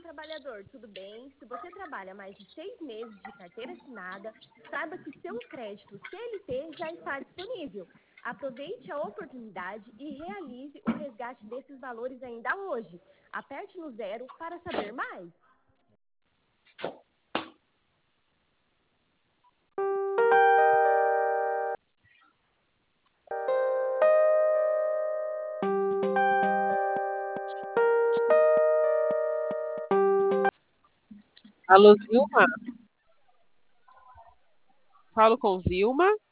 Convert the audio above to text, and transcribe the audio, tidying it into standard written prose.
trabalhador, tudo bem? Se você trabalha mais de 6 meses de carteira assinada, saiba que seu crédito CLT já está disponível. Aproveite a oportunidade e realize o resgate desses valores ainda hoje. Aperte no 0 para saber mais. Alô, Zilma? Falo com Zilma.